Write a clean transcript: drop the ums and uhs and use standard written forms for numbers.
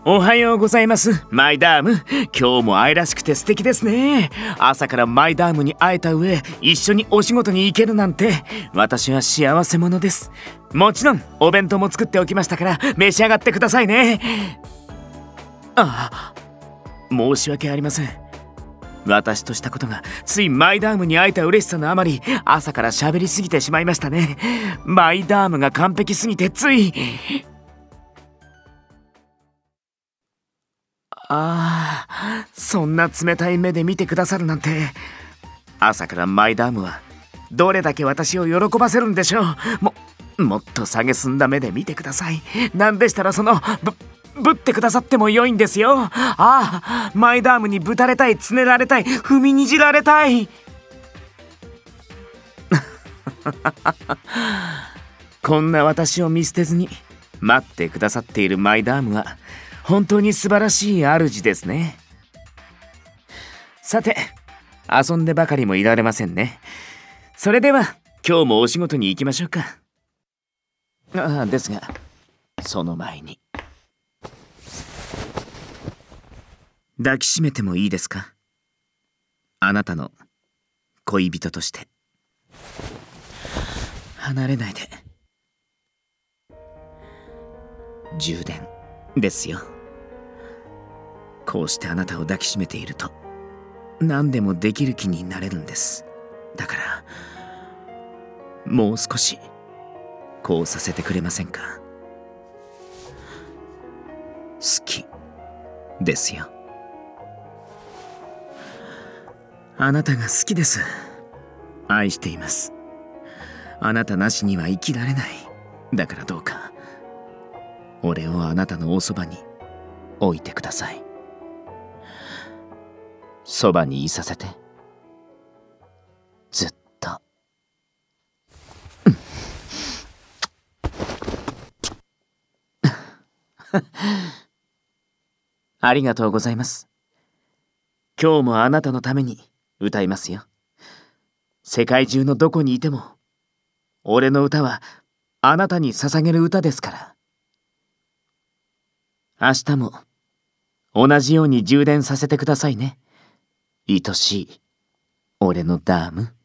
おはようございます、マイダーム。今日も愛らしくて素敵ですね。朝からマイダームに会えた上、一緒にお仕事に行けるなんて、私は幸せ者です。もちろんお弁当も作っておきましたから召し上がってくださいね。申し訳ありません。私としたことがついマイダームに会えた嬉しさのあまり、朝から喋りすぎてしまいましたね。マイダームが完璧すぎてつい。そんな冷たい目で見てくださるなんて。朝からマイダームはどれだけ私を喜ばせるんでしょう。もっと蔑んだ目で見てください。なんでしたらぶってくださっても良いんですよ。マイダームにぶたれたい、つねられたい、踏みにじられたい。こんな私を見捨てずに待ってくださっているマイダームは本当に素晴らしい主ですね。さて、遊んでばかりもいられませんね。それでは今日もお仕事に行きましょうか。ですがその前に抱きしめてもいいですか？あなたの恋人として。離れないで。充電ですよ。こうしてあなたを抱きしめていると何でもできる気になれるんです。だからもう少しこうさせてくれませんか？好きですよ。あなたが好きです。愛しています。あなたなしには生きられない。だからどうか俺をあなたのおそばに置いてください。そばにいさせて。ずっと。ありがとうございます。今日もあなたのために歌いますよ。世界中のどこにいても俺の歌はあなたに捧げる歌ですから。明日も同じように充電させてくださいね。愛しい俺のダーム。